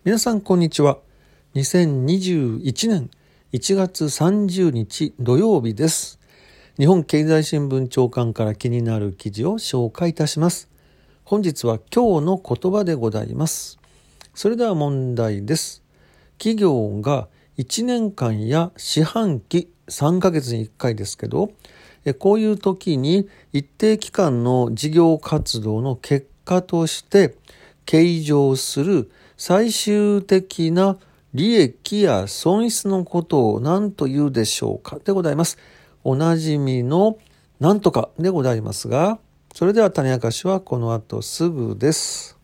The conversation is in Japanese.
皆さんこんにちは。2021年1月30日土曜日です。日本経済新聞長官から気になる記事を紹介いたします。本日は今日の言葉でございます。それでは問題です。企業が1年間や四半期3ヶ月に1回ですけど、こういう時に一定期間の事業活動の結果として計上する最終的な利益や損失のことを何と言うでしょうかでございます。おなじみのなんとかでございますが、それでは種明かしはこの後すぐです。